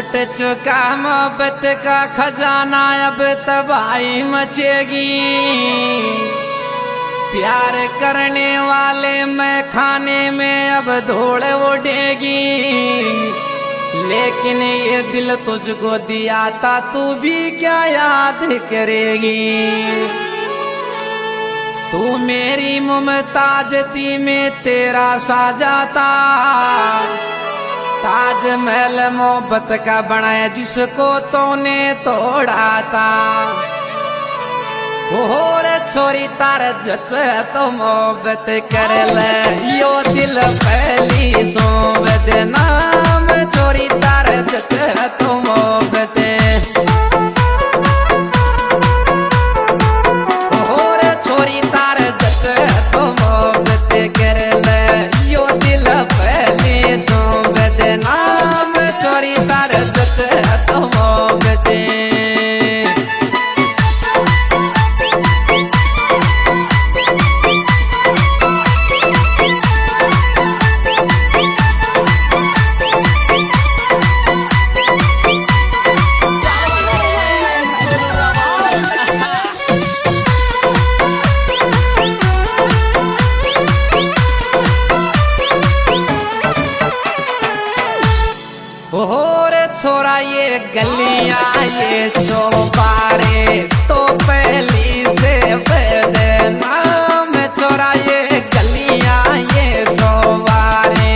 लुट चुका मोहब्बत का खजाना, अब तबाही मचेगी। प्यार करने वाले मैं खाने में अब धूल उड़ेगी। लेकिन ये दिल तुझको दिया था, तू भी क्या याद करेगी। तू मेरी मुमताज थी, मैं तेरा साजा था। ताजमहल मोहब्बत का बनाया, जिसको तूने तोड़ा था। और छोरी तार जच तो मोहब्बत कर ले, यो दिल पहली सोबत नाम। छोरी तार जच तो मोहब्बत, और छोरी तार जच तो मोहब्बत कर ले, यो दिल पहली सोबत नाम। छोरी तार जच तो मोहब्बत। छोरा ये गलियां ये चौबारे तो पहली से बदनाम। छोरा ये गलियां ये चौबारे,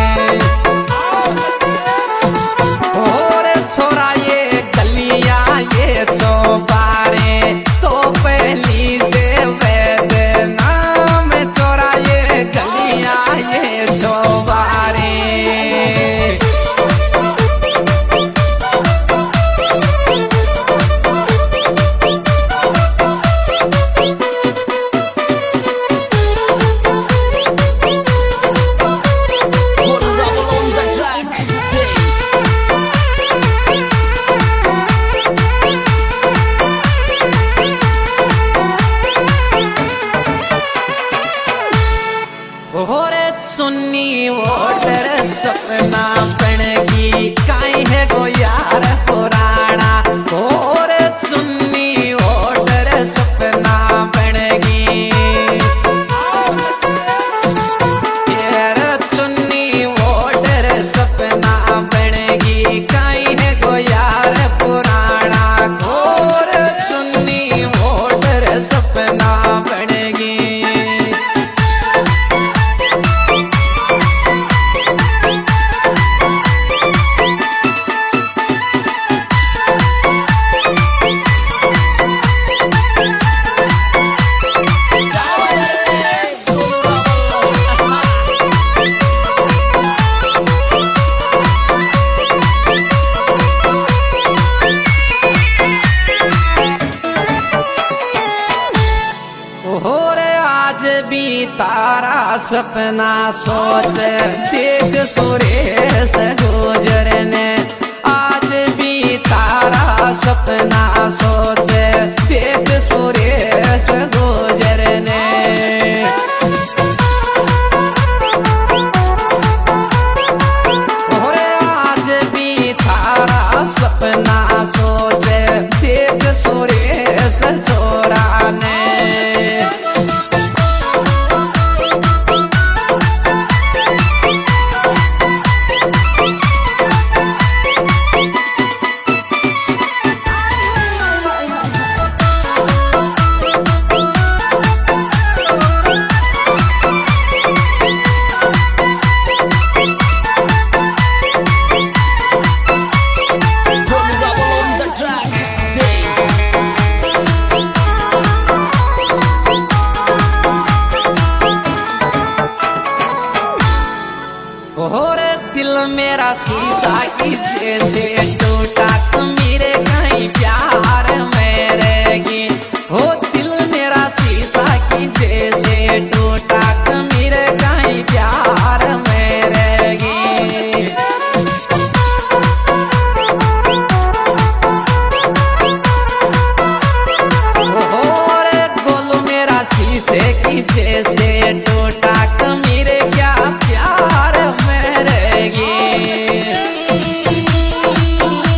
और छोरा ये गलियां ये चौबारे तो पहली से बदनाम। छोरा ये गलियां ये चौबारे। सुन्नी वोटर सपना बनगी, काई है गो यार पुराना। और सुन्नी वोटर सपना बनगी, यार सुन्नी वोटर सपना बनगी, काई है गो यार पुराना। और सुन्नी वोटर सपना बनगी। भी तारा सपना सोच देख सुरेश गुजरने। आज भी तारा सपना सोच देख सुरेश गुजरने। और आज भी तारा सपना सोच देख सुरेश छोरा ने। और दिल मेरा शीशा की जैसे टूटा, मेरे कहीं प्यार में रहेगी। हो दिल मेरा शीशा की जैसे टूटा, मेरे कहीं प्यार में रहेगी। और गोलू मेरा शीशे की जैसे टूटा, मेरे क्या प्यार में रहेगी।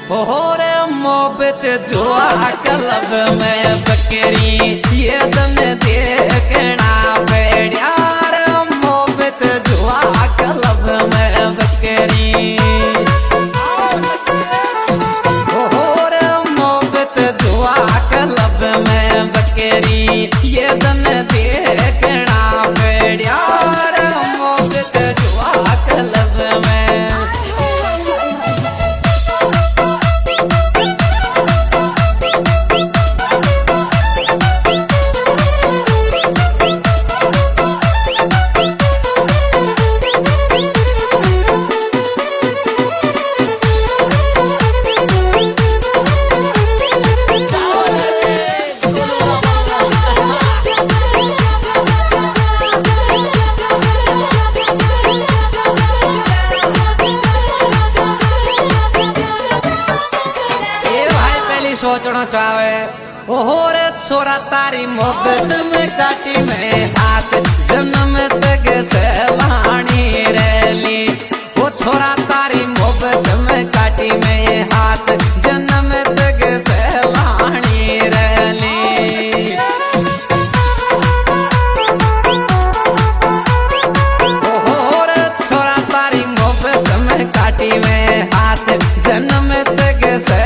और मोहब्बत जुआ कलब में बकरी ये दम देखना बेड़िया मोहब्बत जुआ कलब में बकरी और मोहब्बत जुआ कलब में बकरी ये दम देखना बेड़िया मोहब्बत जुआ कलब में सोचना चाहे और छोरा तारी मोहब्बत में काटी में हाथ जन्म तक सवानी रैली वो छोरा तारी मोहब्बत में काटी में हाथ जन्म तक सवानी रैली और छोरा तारी मोहब्बत में काटी में हाथ जन्म तक